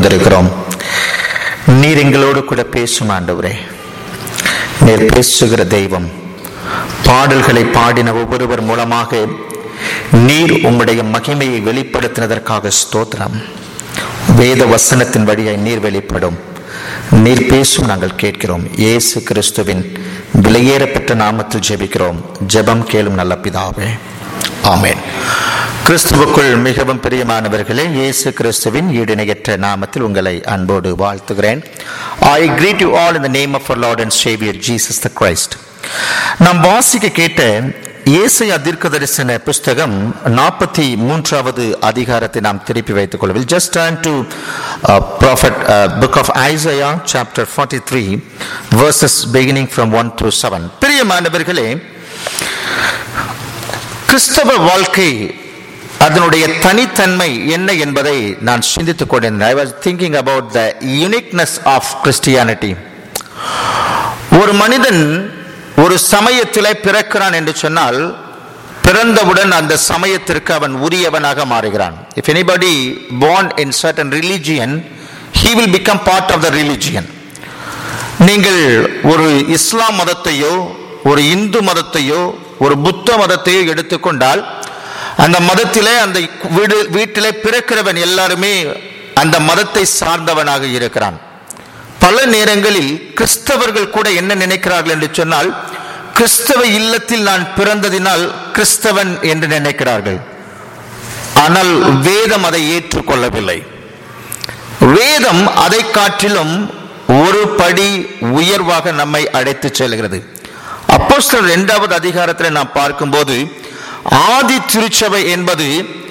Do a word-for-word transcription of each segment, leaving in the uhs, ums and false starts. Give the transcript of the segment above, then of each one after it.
வந்திருக்கிறோம். நீர் எங்களோடு கூட பேசும் ஆண்டவரே. நீர் பேசுகிற தெய்வம். பாடல்களை பாடின ஒவ்வொருவர் மூலமாக நீர் உம்முடைய மகிமையை வெளிப்படுத்தினதற்காக ஸ்தோத்திரம். வேத வசனத்தின் வழியாய் நீர் வெளிப்படும். நீர் பேசும் நாங்கள் கேட்கிறோம். இயேசு கிறிஸ்துவின் விலையேறப்பெற்ற நாமத்தில் ஜெபிக்கிறோம். ஜெபம் கேளும் நல்ல பிதாவே, ஆமென். கிறிஸ்துவுக்குள் மிகவும் பிரியமானவர்களே, இயேசு கிறிஸ்துவின் ஈடிணையற்ற நாமத்தில் உங்களை அன்போடு வாழ்த்துகிறேன். I greet you all in the name of our Lord and Savior Jesus the Christ. நாம் வாசிக்க கேட்ட ஏசாயா தீர்க்கதரிசன புஸ்தகம் நாற்பத்தி மூன்றாவது அதிகாரத்தை நாம் திருப்பி வைத்துக் கொள்வோம். Just turn to uh, prophet uh, book of Isaiah chapter forty-three verses beginning from one through seven. பிரியமானவர்களே, கிறிஸ்தவ வாழ்க்கை அதனுடைய தனித்தன்மை என்ன என்பதை நான் சிந்தித்துக் கொண்டிருந்தேன். I was thinking about the uniqueness of Christianity. ஒரு மனிதன் ஒரு சமயத்திலே பிறக்கிறான் என்று சொன்னால் பிறந்தவுடன் அந்த சமயத்திற்கு அவன் உரியவனாக மாறுகிறான். If anybody born in certain religion, he will become part of the religion. நீங்கள் ஒரு இஸ்லாம் மதத்தையோ ஒரு இந்து மதத்தையோ ஒரு புத்த மதத்தையோ எடுத்துக்கொண்டால் அந்த மதத்திலே அந்த வீடு வீட்டிலே பிறக்கிறவன் எல்லாருமே அந்த மதத்தை சார்ந்தவனாக இருக்கிறான். பல நேரங்களில் கிறிஸ்தவர்கள் கூட என்ன நினைக்கிறார்கள் என்று சொன்னால், கிறிஸ்தவ இல்லத்தில் நான் பிறந்ததினால் கிறிஸ்தவன் என்று நினைக்கிறார்கள். ஆனால் வேதம் அதை ஏற்றுக்கொள்ளவில்லை. வேதம் அதை காட்டிலும் ஒரு படி உயர்வாக நம்மை அழைத்து செல்கிறது. அப்போஸ்தலர் இரண்டாவது அதிகாரத்தில் நாம் பார்க்கும்போது ஆதி திருச்சபை என்பது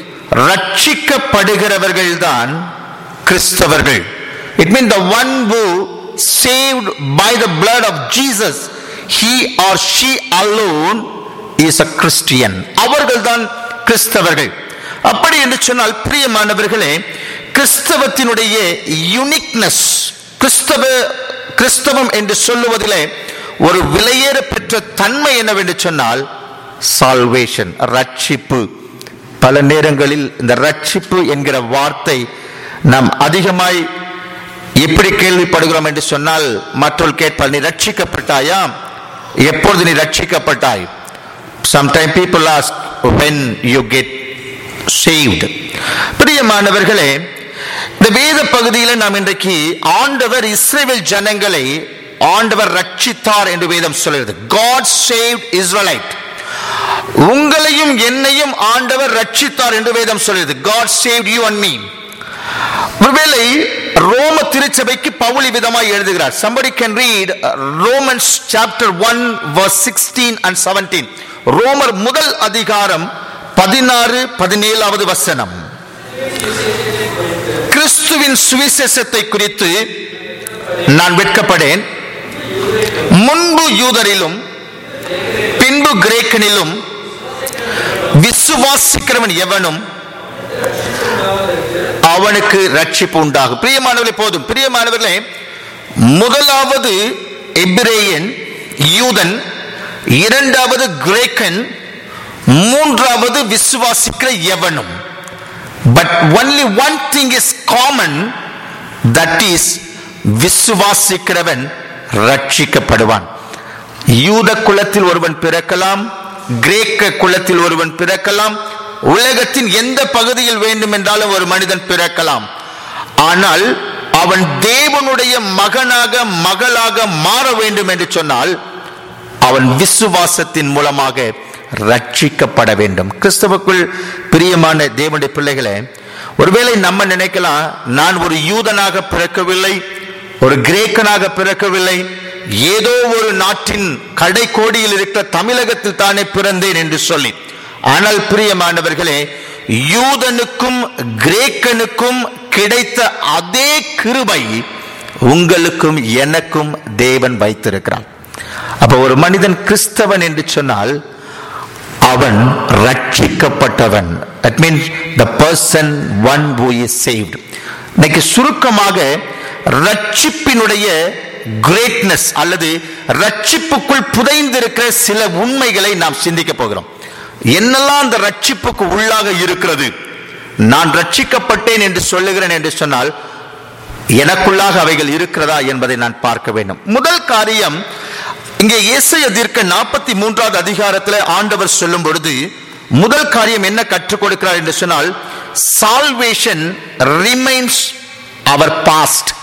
ரட்சிக்கப்படுகிறவர்கள் தான் கிறிஸ்தவர்கள். It means the one who saved by the blood of Jesus, he or she alone is a Christian. அவர்கள் தான் கிறிஸ்தவர்கள். அப்படி என்று சொன்னால் பிரியமானவர்களே, கிறிஸ்தவத்தினுடைய யூனிக்னஸ், கிறிஸ்தவ கிறிஸ்தவம் என்று சொல்லுவதிலே ஒரு விலையேற பெற்ற தன்மை என்னவென்று சொன்னால் சால்வேஷன், ரட்சிப்பு. பல நேரங்களில் இந்த ரட்சிப்பு என்கிற வார்த்தை நாம் அதிகமாய் எப்படி கேள்விப்படுகிறோம் என்று சொன்னால், மற்றொரு கேட்பால், நீ ரட்சிக்கப்பட்டாயா? எப்பொழுது நீ ரட்சிக்கப்பட்டாய்? Sometimes people ask when you get saved. பிரியமானவர்களே, இந்த வேத பகுதியில் நாம் இன்றைக்கு ஆண்டவர் இஸ்ரவேல் ஜனங்களை ஆண்டவர் ரட்சித்தார் என்று வேதம் சொல்கிறது. God saved Israelite. உங்களையும் என்னையும் ஆண்டவர் ரட்சித்தார் என்று வேதம் சொல்கிறது. God saved you and me. ஒருவேளை ரோம திருச்சபைக்கு பவுல் விதமாய் எழுதுகிறார். Somebody can read Romans chapter one verse sixteen and seventeen. ரோமர் முதல் அதிகாரம் பதினாறு பதினேழாவது வசனம். கிறிஸ்துவின் சுவிசேஷத்தை குறித்து நான் வெட்கப்படேன். முன்பு யூதரிலும் பின்பு கிரேக்கனிலும் விசுவாசிக்கிறவன் எவனும் அவனுக்கு ரட்சிப்பு உண்டாகும். பிரியமானவர்களே, போதும். பிரியமானவர்களே, முதலாவது எபிரேயன் யூதன், இரண்டாவது கிரேக்கன், மூன்றாவது விசுவாசிக்கிற எவனும். But only one thing is common, that is விசுவாசிக்கிறவன் ரட்சிக்கப்படுவான். யூத குலத்தில் ஒருவன் பிறக்கலாம், கிரேக்க குலத்தில் ஒருவன் பிறக்கலாம், உலகத்தின் எந்த பகுதியில் வேண்டும் என்றாலும் ஒரு மனிதன் பிறக்கலாம். ஆனால் அவன் தேவனுடைய மகனாக மகளாக மாற வேண்டும் என்று சொன்னால் அவன் விசுவாசத்தின் மூலமாக ரட்சிக்கப்பட வேண்டும். கிறிஸ்துவுக்குள் பிரியமான தேவனுடைய பிள்ளைகளே, ஒருவேளை நம்ம நினைக்கலாம், நான் ஒரு யூதனாக பிறக்கவில்லை, ஒரு கிரேக்கனாக பிறக்கவில்லை, ஏதோ ஒரு நாட்டின் கடை கோடியில் இருக்கிற தமிழகத்தில் தானே பிறந்தேன் என்று சொல்லி. ஆனால் பிரியமானவர்களே, யூதனுக்கும் கிரேக்கனுக்கும் கிடைத்த அதே கிருபை உங்களுக்கும் எனக்கும் தேவன் வைத்திருக்கிறான். அப்ப ஒரு மனிதன் கிறிஸ்தவன் என்று சொன்னால் அவன் ரட்சிக்கப்பட்டவன். That means the person one who is saved. இன்னைக்கு சுருக்கமாக ரட்சிப்பினுடைய கிரேட்னஸ் அல்லது ரட்சிப்புக்குள் புதைந்திருக்கிற சில உண்மைகளை நாம் சிந்திக்க போகிறோம். என்னெல்லாம் அந்த ரட்சிப்புக்கு உள்ளாக இருக்கிறது? நான் ரட்சிக்கப்பட்டேன் என்று சொல்லுகிறேன் என்று சொன்னால் எனக்குள்ளாக அவைகள் இருக்கிறதா என்பதை நான் பார்க்க வேண்டும். முதல் காரியம், இங்கே ஏசாயா தீர்க்க நாற்பத்தி மூன்றாவது அதிகாரத்தில் ஆண்டவர் சொல்லும் பொழுது முதல் காரியம் என்ன கற்றுக் கொடுக்கிறார் என்று சொன்னால், சால்வேஷன் ரிமைன்ஸ் அவர் பாஸ்ட்.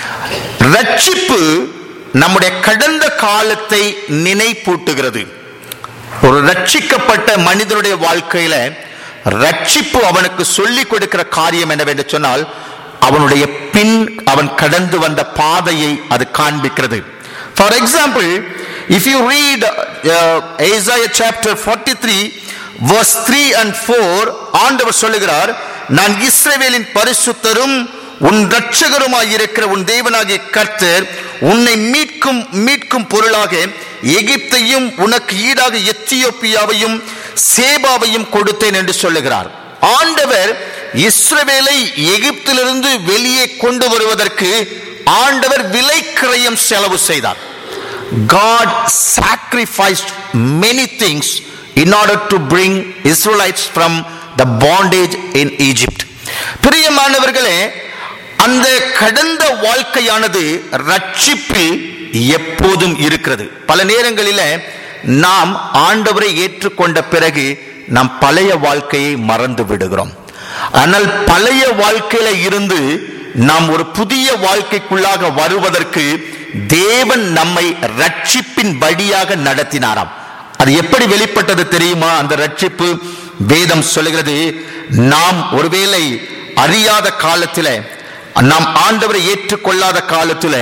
ரட்சிப்பு நம்முடைய கடந்த காலத்தை நினைப்பூட்டுகிறது. ஒரு ரட்சிக்கப்பட்ட மனிதனுடைய வாழ்க்கையில ரட்சிப்பு அவனுக்கு சொல்லிக் கொடுக்கிற காரியம் என்னவென்று சொன்னால், அவனுடைய பின் அவன் கடந்து வந்த பாதையை அது காண்பிக்கிறது. For example, if you read uh, Isaiah chapter forty-three verse three and four, ஆண்டவர் சொல்லுகிறார், நான் இஸ்ரவேலின் பரிசுத்தரும் உன் இரட்சகருமாய் இருக்கிற உன் தேவனாகிய கர்த்தர் உன்னை மீட்கும் மீட்கும் பொருளாக எகிப்தையும் உனக்கு ஈடாக எத்தியோப்பியாவையும் சேபாவையும் கொடுத்தேன் என்று சொல்லுகிறார். ஆண்டவர் இஸ்ரவேலை எகிப்திலிருந்து வெளியே கொண்டு வருவதற்கு ஆண்டவர் விலை கிரயம் செலவு செய்தார். God sacrificed many things in order to bring Israelites from the bondage in Egypt. பிரியமானவர்களே, அந்த கடந்த வாழ்க்கையானது ரட்சிப்பில் எப்போதும் இருக்கிறது. பல நேரங்களில் நாம் ஆண்டவரை ஏற்றுக்கொண்ட பிறகு நாம் பழைய வாழ்க்கையை மறந்து விடுகிறோம். ஆனால் பழைய வாழ்க்கையில இருந்து நாம் ஒரு புதிய வாழ்க்கைக்குள்ளாக வருவதற்கு தேவன் நம்மை ரட்சிப்பின் வழியாக நடத்தினாராம். அது எப்படி வெளிப்பட்டது தெரியுமா? அந்த ரட்சிப்பு வேதம் சொல்லுகிறது, நாம் ஒருவேளை அறியாத காலத்தில், நாம் ஆண்டவரை ஏற்றுக்கொள்ளாத காலத்தில்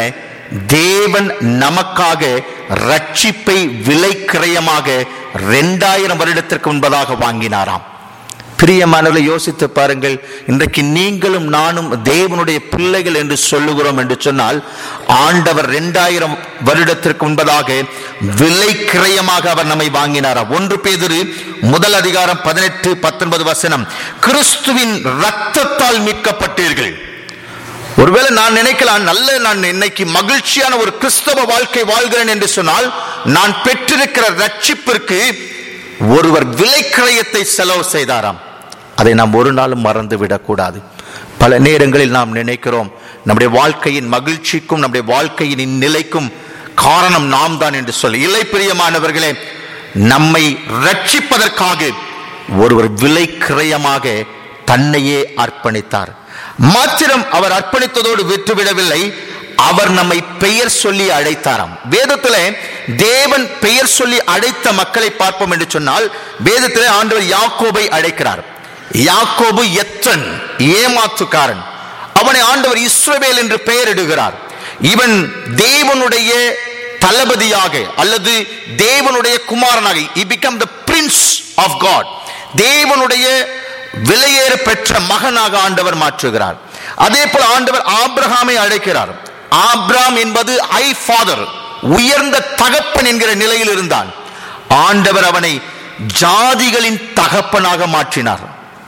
தேவன் நமக்காக ரட்சிப்பை விலை கிரயமாக இரண்டாயிரம் வருடத்திற்கு முன்பதாக வாங்கினாராம். பிரியமானவர்களை, யோசித்து பாருங்கள். இன்றைக்கு நீங்களும் நானும் தேவனுடைய பிள்ளைகள் என்று சொல்லுகிறோம் என்று சொன்னால், ஆண்டவர் இரண்டாயிரம் வருடத்திற்கு முன்பதாக விலை கிரயமாக அவர் நம்மை வாங்கினாராம். ஒன்று பேதுரு முதல் அதிகாரம் பதினெட்டு பத்தொன்பது வசனம், கிறிஸ்துவின் இரத்தத்தால் மீட்கப்பட்டீர்கள். ஒருவேளை நான் நினைக்கலாம், நல்ல நான் இன்னைக்கு மகிழ்ச்சியான ஒரு கிறிஸ்தவ வாழ்க்கை வாழ்கிறேன் என்று சொன்னால், நான் பெற்றிருக்கிற ரட்சிப்பிற்கு ஒருவர் விலை கிரயத்தை செலவு செய்தாராம். அதை நாம் ஒரு நாளும் மறந்து விடக்கூடாது. பல நேரங்களில் நாம் நினைக்கிறோம், நம்முடைய வாழ்க்கையின் மகிழ்ச்சிக்கும் நம்முடைய வாழ்க்கையின் நிலைக்கும் காரணம் நாம் தான் என்று சொல்லி. இல்லை பிரியமானவர்களே, நம்மை ரட்சிப்பதற்காக ஒருவர் விலை கிரயமாக தன்னையே அர்ப்பணித்தார். மாத்திரம் அவர் அர்ப்பணித்ததோடு விட்டுவிடவில்லை, அவர் நம்மை பெயர் சொல்லி அழைத்தாராம். வேதத்திலே தேவன் பெயர் சொல்லி அழைத்த மக்களை பார்ப்போம் என்று சொன்னால், வேதத்திலே ஆண்டவர் யாக்கோபை அழைக்கிறார். யாக்கோபு எத்தன், ஏமாத்துக்காரன். அவனை ஆண்டவர் இஸ்ரவேல் என்று பெயரிடுகிறார். இவன் தேவனுடைய தளபதியாக அல்லது தேவனுடைய குமாரனாக, he became the prince of God, தேவனுடைய விலையேற பெற்ற மகனாக ஆண்டவர் மாற்றுகிறார். அதே போல ஆண்டவர் ஆபிரகாமை அழைக்கிறார். ஆபிரகாம் என்பது ஐ ஃபாதர், உயர்ந்த தகப்பன் என்கிற நிலையில் இருந்தான். ஆண்டவர் அவனை ஜாதிகளின் தகப்பனாக மாற்றினார்.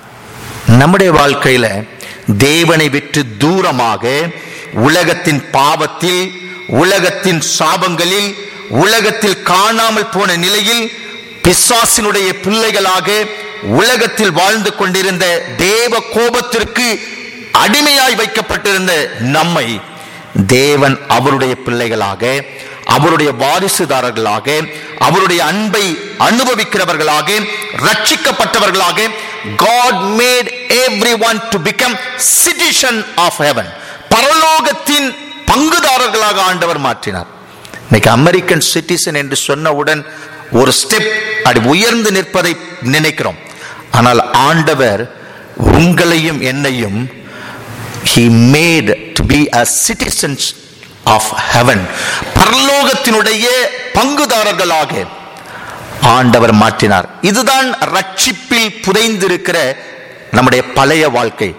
நம்முடைய வாழ்க்கையில தேவனை விட்டு தூரமாக உலகத்தின் பாவத்தில், உலகத்தின் சாபங்களில், உலகத்தில் காணாமல் போன நிலையில் பிசாசினுடைய பிள்ளைகளாக உலகத்தில் வாழ்ந்து கொண்டிருந்த, தேவ கோபத்திற்கு அடிமையாய் வைக்கப்பட்டிருந்த நம்மை தேவன் அவருடைய பிள்ளைகளாக, அவருடைய வாரிசுதாரர்களாக, அவருடைய அன்பை அனுபவிக்கிறவர்களாக, ரட்சிக்கப்பட்டவர்களாக, God made everyone to become citizen of heaven, பரலோகத்தின் பங்குதாரர்களாக ஆண்டவர் மாற்றினார். இன்னைக்கு அமெரிக்கன் சிட்டிசன் என்று சொன்னவுடன் ஒரு ஸ்டெப் அது உயர்ந்து நிற்பதை நினைக்கிறோம். ஆனால் ஆண்டவர் உங்களையும் என்னையும் he made to be a citizens of heaven, பரலோகத்தினுடைய பங்குதாரர்களாக ஆண்டவர் மாற்றினார். இதுதான் ரட்சிப்பில் புதைந்திருக்கிற நம்முடைய பழைய வாழ்க்கை.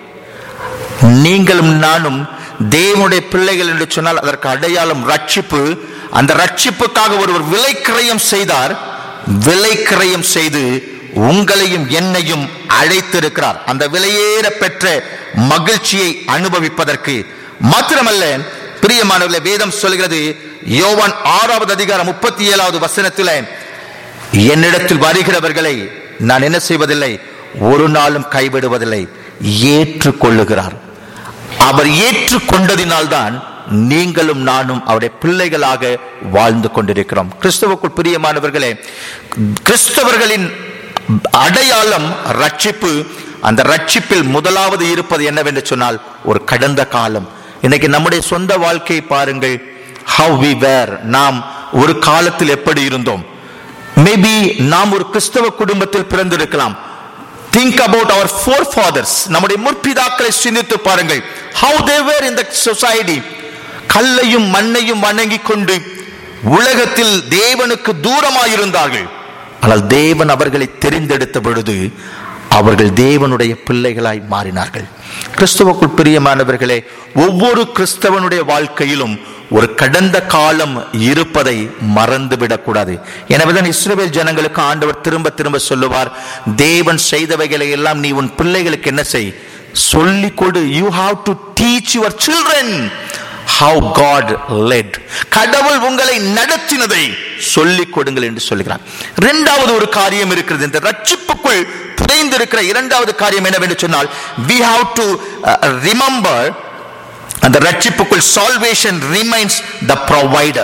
நீங்களும் நானும் தேவனுடைய பிள்ளைகள் என்று சொன்னால் அதற்கு அடையாளம் ரட்சிப்பு. அந்த ரட்சிப்புக்காக ஒருவர் விலை கிரயம் செய்தார். விலை கிரயம் செய்து உங்களையும் என்னையும் அழைத்திருக்கிறார் அந்த விலையேற பெற்ற மகிழ்ச்சியை அனுபவிப்பதற்கு. மாத்திரமல்ல பிரியமானவர்களே, வேதம் சொல்கிறது, யோவான் ஆறாவது அதிகாரம் முப்பத்தி ஏழாவது வசனத்தில், என்னிடத்தில் வருகிறவர்களை நான் என்ன செய்வதில்லை, ஒரு நாளும் கைவிடுவதில்லை, ஏற்றுக்கொள்ளுகிறார். அவர் ஏற்றுக்கொண்டதினால்தான் நீங்களும் நானும் அவருடைய பிள்ளைகளாக வாழ்ந்து கொண்டிருக்கிறோம். கிறிஸ்துவுக்குள் பிரியமானவர்களே, கிறிஸ்தவர்களின் அடையாளம் ரட்சிப்பு. அந்த ரட்சிப்பில் முதலாவது இருப்பது என்னவென்று சொன்னால் ஒரு கடந்த காலம். இன்னைக்கு நம்முடைய சொந்த வாழ்க்கையை பாருங்கள். how we were, நாம் ஒரு காலத்தில் எப்படி இருந்தோம். மேபி நாம் ஒரு கிறிஸ்தவ குடும்பத்தில் பிறந்திருக்கலாம். think about our forefathers, நம்முடைய முற்பிதாக்களை சிந்தித்து பாருங்கள். how they were in the society. கல்லையும் மண்ணையும் வணங்கி கொண்டு உலகத்தில் தேவனுக்கு தூரமாயிருந்தார்கள். ஆனால் தேவன் அவர்களை தெரிந்தெடுத்த பொழுது அவர்கள் தேவனுடைய பிள்ளைகளாய் மாறினார்கள். கிறிஸ்துவுக்குள் பிரியமானவர்களே, ஒவ்வொரு கிறிஸ்தவனுடைய வாழ்க்கையிலும் ஒரு கடந்த காலம் இருப்பதை மறந்துவிடக் கூடாது. எனவேதான் இஸ்ரவேல் ஜனங்களுக்கு ஆண்டவர் திரும்ப திரும்ப சொல்லுவார், தேவன் செய்தவைகளை எல்லாம் நீ உன் பிள்ளைகளுக்கு என்ன செய், சொல்லிக் கொடு. You have to teach your children how God led. கடவுள் உங்களை நடத்தினதை சொல்லிக் கொடுங்கள் என்று சொல்கிறார். இரண்டாவது ஒரு காரியம் இருக்கிறது. இந்த ரட்சிப்புக்குள் புதைந்திருக்கிற இரண்டாவது காரியம் என்னவென்று சொன்னால், we have to uh, remember, அந்த ரட்சிப்புக்குள் salvation remains the provider.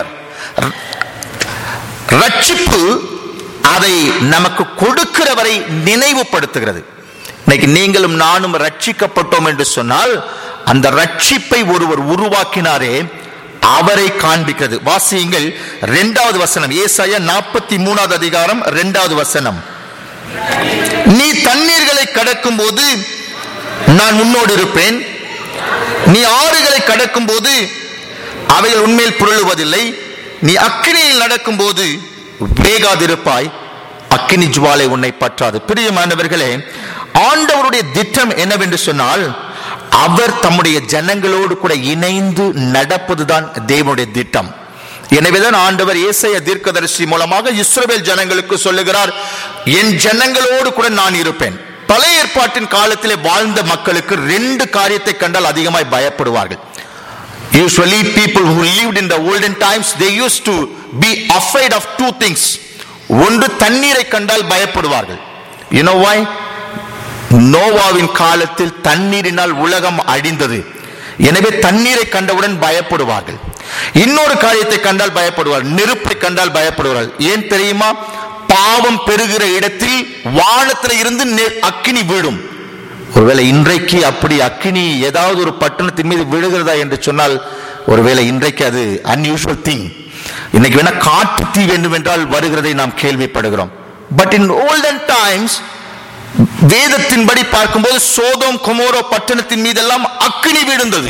ரட்சிப்பு அதை நமக்கு கொடுக்கிறவரை நினைவுபடுத்துகிறது. இன்னைக்கு நீங்களும் நானும் ரட்சிக்கப்பட்டோம் என்று சொன்னால் அந்த ரட்சிப்பை ஒருவர் உருவாக்கினாரே அவரை காண்பிக்கிறது. வாசியுங்கள் இரண்டாவது வசனம், ஏசாயா நாற்பத்தி மூணாவது அதிகாரம் இரண்டாவது வசனம். நீ தண்ணீர்களை கடக்கும் போது நான் உன்னோடு இருப்பேன், நீ ஆறுகளை கடக்கும் போது அவைகள் உன்மேல் புரளுவதில்லை, நீ அக்கினியில் நடக்கும் போது வேகாதிருப்பாய், அக்கினி ஜுவாலை உன்னை பற்றாது. பிரியமானவர்களே, ஆண்டவருடைய திட்டம் என்னவென்று சொன்னால், அவர் தம்முடைய ஜனங்களோடு கூட இணைந்து நடப்பதுதான் தேவனுடைய திட்டம். எனவேதான் ஆண்டவர் ஏசாயா தீர்க்கதரிசி மூலமாக இஸ்ரவேல் ஜனங்களுக்கு சொல்லுகிறார், என் ஜனங்களோடு கூட நான் இருப்பேன். பழைய ஏற்பாட்டின் காலத்திலே வாழ்ந்த மக்களுக்கு ரெண்டு காரியத்தை கண்டால் அதிகமாய் பயப்படுவார்கள். Usually people who lived in the olden times, they used to be afraid of two things. ஒன்று, தண்ணீரை கண்டால் பயப்படுவார்கள். You know why? நோவாவின் காலத்தில் தண்ணீரினால் உலகம் அழிந்தது. எனவே தண்ணீரை கண்டவுடன் பயப்படுவார்கள். இன்னொரு காரியத்தை கண்டால் பயப்படுவார்கள், நெருப்பை கண்டால் பயப்படுவார்கள். ஏன் தெரியுமா? பாவம் பெருகிற இடத்தில் வானத்தில் இருந்து அக்கினி விழும். ஒருவேளை இன்றைக்கு அப்படி அக்கினி ஏதாவது ஒரு பட்டணத்தின் மீது விழுகிறதா என்று சொன்னால், ஒருவேளை இன்றைக்கு அது அன்யூஷுவல் திங். இன்னைக்கு வேணா காட்டு தீ வேண்டும் என்றால் வருகிறதை நாம் கேள்விப்படுகிறோம். பட் இன் ஓல்டன் டைம்ஸ் வேதத்தின்படி பார்க்கும்போது சோதோம் கொமோரோ பட்டணத்தின் மீதெல்லாம் அக்கினி விழுந்தது.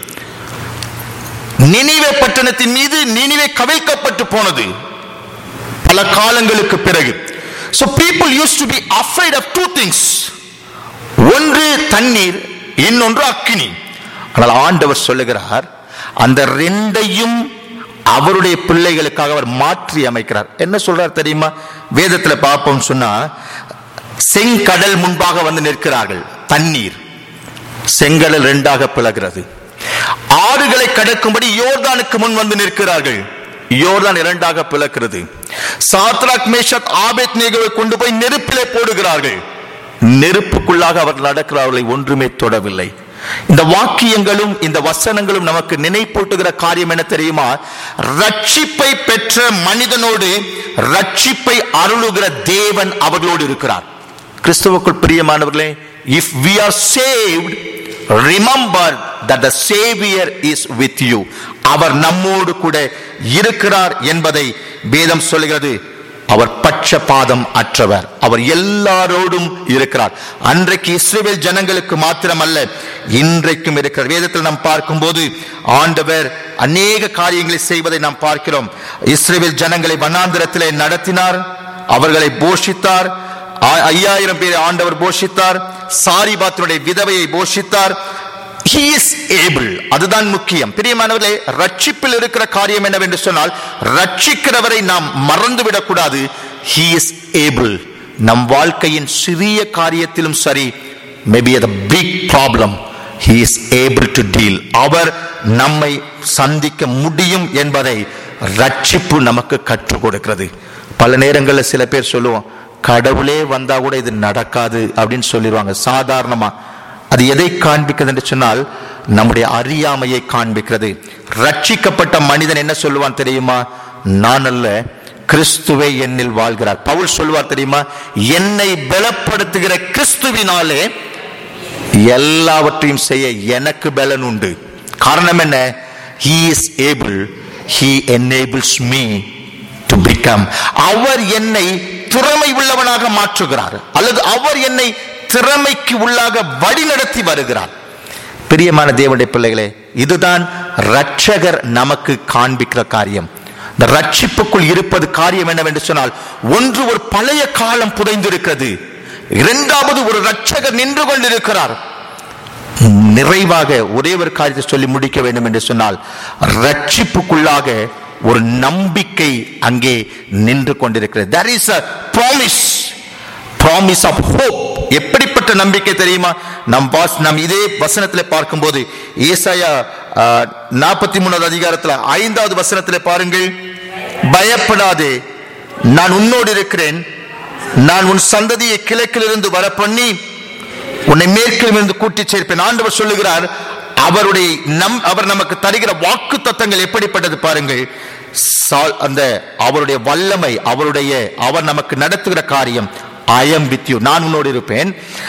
நினிவே பட்டணத்தின் மீது நினிவே கவிழ்க்கப்பட்டு போனது பல காலங்களுக்கு பிறகு. So people used to be afraid of two things. ஒன்று தண்ணீர், இன்னொன்று அக்கினி. ஆனால் ஆண்டவர் சொல்லுகிறார், அந்த ரெண்டையும் அவருடைய பிள்ளைகளுக்காக அவர் மாற்றி அமைக்கிறார். என்ன சொல்றார் தெரியுமா? வேதத்துல பார்ப்போம் சொன்னா, செங்கடல் முன்பாக வந்து நிற்கிறார்கள், தண்ணீர் செங்கடல் இரண்டாக பிளகிறது. ஆறுகளை கடக்கும்படி யோர்தானுக்கு முன் வந்து நிற்கிறார்கள், யோர்தான் இரண்டாக பிளக்கிறது. சாத்ராக் மேஷக் ஆபேத்நேகோவை கொண்டு போய் நெருப்பிலே போடுகிறார்கள், நெருப்புக்குள்ளாக அவர் நடக்கிறார்களை ஒன்றுமே தொடவில்லை. இந்த வாக்கியங்களும் இந்த வசனங்களும் நமக்கு நினைப்பூட்டுகிற காரியம் என்ன தெரியுமா? ரட்சிப்பை பெற்ற மனிதனோடு ரட்சிப்பை அருளுகிற தேவன் அவர்களோடு இருக்கிறார். கிறிஸ்துவுக்குள் பிரியமானவர்களே, if we are saved, remember that the Savior is with you. அவர் நம்மோடு கூட இருக்கிறார் என்பதை வேதம் சொல்கிறது. அவர் பட்சபாதம் அற்றவர், அவர் எல்லாரோடும் இருக்கிறார். அன்றைக்கு இஸ்ரவேல் ஜனங்களுக்கு மாத்திரமல்ல, இன்றைக்கும் இருக்கிறார். வேதத்தில் நாம் பார்க்கும்போது ஆண்டவர் அநேக காரியங்களை செய்வதை நாம் பார்க்கிறோம். இஸ்ரவேல் ஜனங்களை வனாந்திரத்திலே நடத்தினார், அவர்களை போஷித்தார். ஐயாயிரம் பேரை ஆண்டவர் போஷித்தார். சாரிபாத்தினுடைய விதவையை போஷித்தார். He is able. அதுதான் முக்கியம். பிரியமானவர்களே, ரட்சிப்பில் இருக்கிற காரியம் என்னவென்று சொன்னால், ரட்சிக்கிறவரை நாம் மறந்துவிடக் கூடாது. He is able. நம் வாழ்க்கையின் சிறிய காரியத்திலும் சரி, maybe the big problem, he is able to deal. அவர் நம்மை சந்திக்க முடியும் என்பதை ரட்சிப்பு நமக்கு கற்றுக் கொடுக்கிறது. பல நேரங்களில் சில பேர் சொல்லுவோம், கடவுளே வந்தா கூட இது நடக்காது அப்படின்னு சொல்லிடுவாங்க சாதாரணமா. அது எதை காண்பிக்கிறது என்று சொன்னால், நம்முடைய அறியாமையை காண்பிக்கிறது. ரட்சிக்கப்பட்ட மனிதன் என்ன சொல்லுவான் தெரியுமா? நான் அல்ல, கிறிஸ்துவே என்னில் வாழ்கிறார். பவுல் சொல்வார் தெரியுமா? என்னை பலப்படுத்துகிற கிறிஸ்துவினாலே எல்லாவற்றையும் செய்ய எனக்கு பலன் உண்டு. காரணம் என்ன? He is able, he enables me to become. அவர் என்னை திறமை உள்ளவனாக மாற்றுகிறார், அல்லது அவர் என்னை திறமைக்கு உள்ளாக வழி நடத்தி வருகிறார். பிரியமான தேவனுடைய பிள்ளைகளே, இதுதான் இரட்சகர் நமக்கு காண்பிக்கிற காரியம். இந்த ரட்சிப்புக்குள் இருப்பது காரியம் என்னவென்று சொன்னால், ஒன்று ஒரு பழைய காலம் புதைந்திருக்கிறது, இரண்டாவது ஒரு இரட்சகர் நின்று கொண்டிருக்கிறார். நிறைவாக ஒரே ஒரு காரியத்தை சொல்லி முடிக்க வேண்டும் என்று சொன்னால், ரட்சிப்புக்குள்ளாக ஒரு நம்பிக்கை அங்கே நின்று கொண்டிருக்கிறது. There is a promise, promise of hope. எப்படிப்பட்ட நம்பிக்கை தெரியுமா? நம் வாஸ் நம் இதே வசனத்தில் பார்க்கும்போது, ஏசாயா நாற்பத்தி மூணாவது அதிகாரத்தில் ஐந்தாவது வசனத்தில் பாருங்கள், பயப்படாதே, நான் உன்னோடு இருக்கிறேன், நான் உன் சந்ததியை கிழக்கிலிருந்து வர பண்ணி உன்னை மேற்கிலிருந்து கூட்டி சேர்ப்பேன். ஆண்டவர் சொல்லுகிறார். அவருடைய நம் அவர் நமக்கு தருகிற வாக்கு தத்தங்கள் எப்படிப்பட்டது பாருங்கள். அந்த அவருடைய வல்லமை, அவருடைய அவர் நமக்கு நடத்துகிற காரியம், I am with you, நான் உன்னோடு இருப்பேன்,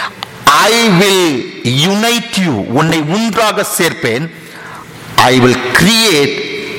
I will unite you, உன்னை ஒன்றாக சேர்ப்பேன், I will create,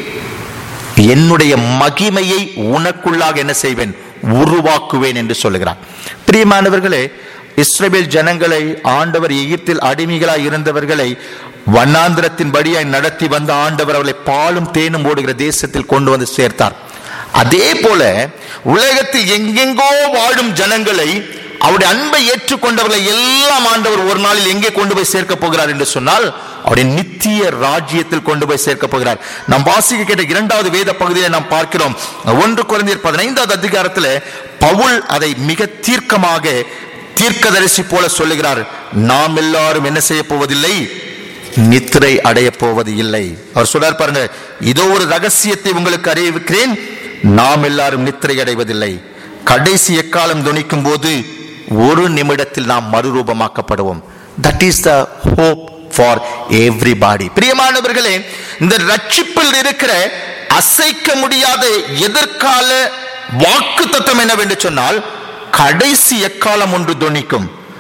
என்னுடைய மகிமையை உனக்குள்ளாக என்ன செய்வேன்? உருவாக்குவேன் என்று சொல்லுகிறார். பிரியமானவர்களே, இஸ்ரவேல் ஜனங்களை ஆண்டவர் எகிப்தில் அடிமைகளாய் இருந்தவர்களை வண்ணாந்திரத்தின் படியாய் நடத்தி வந்த ஆண்டவர் அவர்களை பாலும் தேனும் ஓடுகிற தேசத்தில் கொண்டு வந்து சேர்த்தார். அதே போல உலகத்தில் எங்கெங்கோ வாழும் ஜனங்களை, அவருடைய அன்பை ஏற்றுக்கொண்டவர்களை எல்லாம் ஆண்டவர் ஒரு நாளில் எங்கே கொண்டு போய் சேர்க்க போகிறார் என்று சொன்னால், அவருடைய நித்திய ராஜ்யத்தில் கொண்டு போய் சேர்க்க போகிறார். நாம் வாசிக்க கேட்ட இரண்டாவது வேத பகுதியை நாம் பார்க்கிறோம். ஒன்று கொரிந்தியர் பதினைந்தாவது அதிகாரத்தில் பவுல் அதை மிக தீர்க்கமாக தீர்க்கதரிசி போல சொல்லுகிறார். நாம் எல்லாரும் என்ன செய்ய போவதில்லை? நித்திரை அடைய போவது இல்லை. அவர் சொல்றார் பாருங்க, இதோ ஒரு ரகசியத்தை உங்களுக்கு அறிவிக்கிறேன், நாம் எல்லாரும் நித்திரை அடைவதில்லை. கடைசி எக்காலம் துணிக்கும் போது ஒரு நிமிடத்தில் நாம் மறுரூபமாக்கப்படுவோம். That is the hope for everybody. பிரியமானவர்களே, இந்த ரட்சிப்பில் இருக்கிற அசைக்க முடியாத எதிர்கால வாக்கு தத்துவம் என்னவென்று சொன்னால், கடைசி எக்காலம் ஒன்று துணிக்கும்.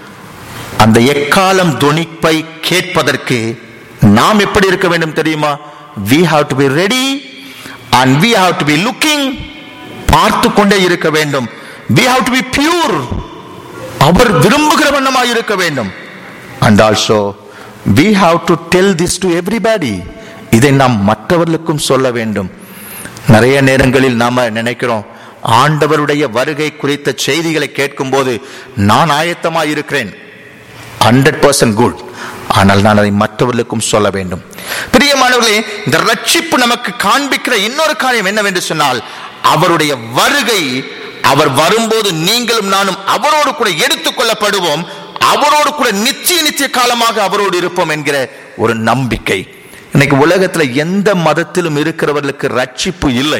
அந்த எக்காலம் துணிப்பை கேட்பதற்கு நாம் எப்படி இருக்க வேண்டும் தெரியுமா? We have to be ready and we have to be looking, பார்த்து கொண்டே இருக்க வேண்டும். We have to be pure, அவர் விரும்புகிற வண்ணமாய் இருக்க வேண்டும். And also we have to tell this to everybody, இதை நாம் மற்றவர்களுக்கும் சொல்ல வேண்டும். நிறைய நேரங்களில் நாம நினைக்கிறோம், ஆண்டவருடைய வருகை குறித்த செய்திகளை கேட்கும் போது நான் ஆயத்தமாய் இருக்கிறேன், ஹண்ட்ரட் பர்சன்ட் குட், ஆனால் நான் அதை மற்றவர்களுக்கும் சொல்ல வேண்டும். பிரியமானவர்களே, இந்த ரட்சிப்பு நமக்கு காண்பிக்கிற இன்னொரு காரியம் என்னவென்று சொன்னால், அவருடைய வருகை, அவர் வரும்போது நீங்களும் நானும் அவரோடு கூட எடுத்துக் கொள்ளப்படுவோம், அவரோடு கூட நிச்சய நிச்சய காலமாக அவரோடு இருப்போம் என்கிற ஒரு நம்பிக்கை. இன்னைக்கு உலகத்துல எந்த மதத்திலும் இருக்கிறவர்களுக்கு ரட்சிப்பு இல்லை.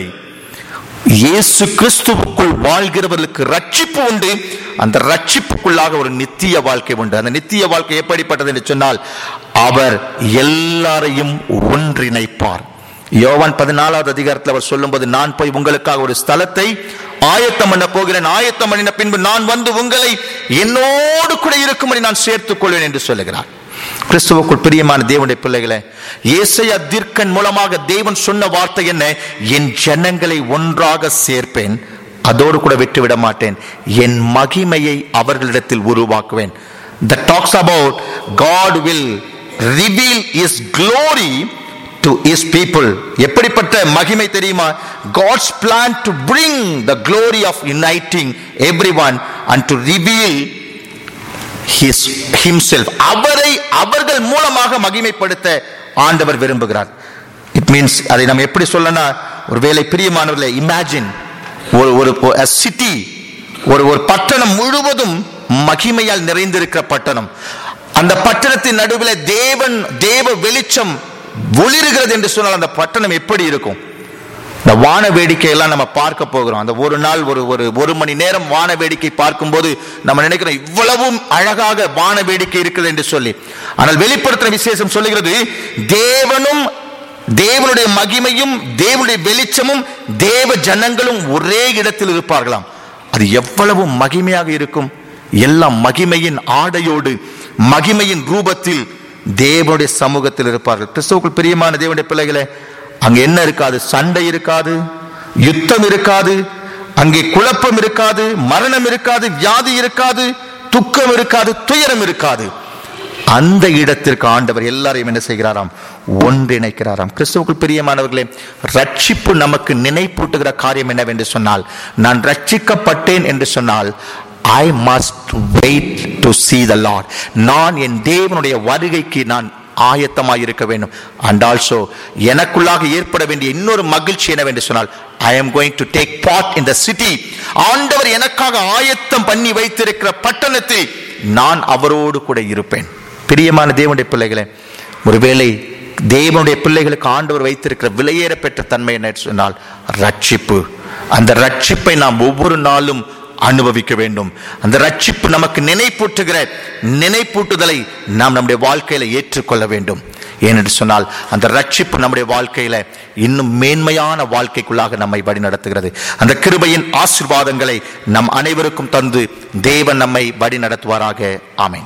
இயேசு கிறிஸ்துவுக்குள் வாழ்கிறவர்களுக்கு ரட்சிப்பு உண்டு. அந்த ரட்சிப்புக்குள்ளாக ஒரு நித்திய வாழ்க்கை உண்டு. அந்த நித்திய வாழ்க்கை எப்படிப்பட்டது என்று சொன்னால், அவர் எல்லாரையும் ஒன்றிணைப்பார். யோவான் பதினாலாவது அதிகாரத்தில் அவர் சொல்லும்போது, நான் போய் உங்களுக்காக ஒரு ஸ்தலத்தை ஆயத்தம் பண்ண போகிறேன், ஆயத்தம் பண்ணின பின்பு நான் வந்து உங்களை என்னோடு கூட இருக்கும்படி நான் சேர்த்துக் கொள்வேன் என்று சொல்லுகிறார். கிறிஸ்துவுக்குள் பிரியமான தேவனுடைய பிள்ளைகளே, ஏசாயா தீர்க்கன் மூலமாக தேவன் சொன்ன வார்த்தை என்ன? என் ஜனங்களை ஒன்றாக சேர்ப்பேன், அதோடு கூட விட்டுவிட மாட்டேன், என் மகிமையை அவர்களிடத்தில் உருவாக்குவேன். That talks about God will reveal His glory to His people. எப்படிப்பட்ட மகிமை தெரியுமா? God's plan to bring the glory of uniting everyone and to reveal His himself. அவரை அவர்கள் மூலமாக மகிமைப்படுத்த ஆண்டவர் விரும்புகிறார். இட் மீன்ஸ், அதை நம்ம எப்படி சொல்லனா, ஒருவேளை பிரியமானவர்களே, இமேஜின் ஒரு ஒரு சிட்டி, ஒரு ஒரு பட்டணம் முழுவதும் மகிமையால் நிறைந்திருக்கிற பட்டணம். அந்த பட்டணத்தின் நடுவில் தேவன் தேவ வெளிச்சம் ஒளிருகிறது என்று சொன்னால் அந்த பட்டணம் எப்படி இருக்கும்? இந்த வான வேடிக்கையெல்லாம் நம்ம பார்க்க போகிறோம். அந்த ஒரு நாள் ஒரு ஒரு ஒரு மணி நேரம் வான வேடிக்கை பார்க்கும்போது நம்ம நினைக்கிறோம் இவ்வளவும் அழகாக வான வேடிக்கை இருக்குது என்று சொல்லி. ஆனால் வெளிப்படுத்தின விசேஷம் சொல்லுகிறது, தேவனும் தேவனுடைய மகிமையும் தேவனுடைய வெளிச்சமும் தேவ ஜனங்களும் ஒரே இடத்தில் இருப்பார்களாம். அது எவ்வளவு மகிமையாக இருக்கும். எல்லாம் மகிமையின் ஆடையோடு மகிமையின் ரூபத்தில் தேவனுடைய சமூகத்தில் இருப்பார்கள். கிறிஸ்துவுக்குள் பிரியமான தேவனுடைய பிள்ளைகளே, அங்க என்ன இருக்காது? சண்டை இருக்காது, யுத்தம் இருக்காது, அங்கே குழப்பம் இருக்காது, மரணம் இருக்காது, வியாதி இருக்காது, துக்கம் இருக்காது, துயரம் இருக்காது. அந்த இடத்திற்கு ஆண்டவர் எல்லாரையும் என்ன செய்கிறாராம்? ஒன்றிணைக்கிறாராம். கிறிஸ்துவுக்குள் பிரியமானவர்களே, ரட்சிப்பு நமக்கு நினைப்பூட்டுகிற காரியம் என்னவென்று சொன்னால், நான் ரட்சிக்கப்பட்டேன் என்று சொன்னால் I must wait to see the Lord. நான் என் தேவனுடைய வருகைக்கு நான் ஆயத்தமாய் இருக்க வேண்டும். and also எனக்குள்ளாக ஏற்பட வேண்டிய இன்னொரு மகிழ்ச்சி என்னவென்று சொன்னால், I am going to take part in the city. ஆண்டவர் எனக்காக ஆயத்தம் பண்ணி வைத்திருக்கிற பட்டணத்தில் நான் அவரோடு கூட இருப்பேன். பிரியமான தேவனுடைய பிள்ளைகளே, ஒருவேளை தேவனுடைய பிள்ளைகளுக்கு ஆண்டவர் வைத்திருக்கிற விலையேற பெற்ற தன்மை என்ன சொன்னால் ரட்சிப்பு. அந்த ரட்சிப்பை நாம் ஒவ்வொரு நாளும் அனுபவிக்க வேண்டும். அந்த ரட்சிப்பு நமக்கு நினைப்பூட்டுகிற நினைப்பூட்டுதலை நாம் நம்முடைய வாழ்க்கையில ஏற்றுக்கொள்ள வேண்டும். ஏனென்று சொன்னால் அந்த ரட்சிப்பு நம்முடைய வாழ்க்கையில இன்னும் மேன்மையான வாழ்க்கைக்குள்ளாக நம்மை வழி நடத்துகிறது. அந்த கிருபையின் ஆசீர்வாதங்களை நம் அனைவருக்கும் தந்து தேவன் நம்மை வழி நடத்துவாராக. ஆமென்.